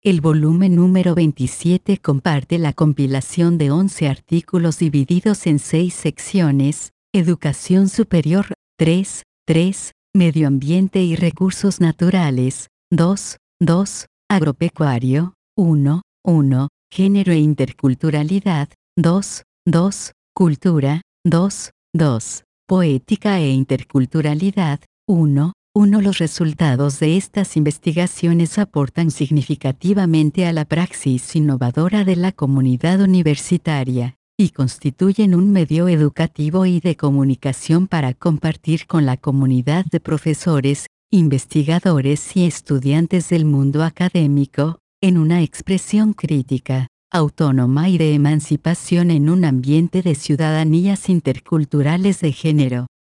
El volumen número 27 comparte la compilación de 11 artículos divididos en 6 secciones: Educación Superior, 3, Medio Ambiente y Recursos Naturales, 2, Agropecuario, 1, Género e Interculturalidad, 2, Cultura, 2, Poética e Interculturalidad, 1. Los resultados de estas investigaciones aportan significativamente a la praxis innovadora de la comunidad universitaria, y constituyen un medio educativo y de comunicación para compartir con la comunidad de profesores, investigadores y estudiantes del mundo académico, en una expresión crítica, autónoma y de emancipación en un ambiente de ciudadanías interculturales de género.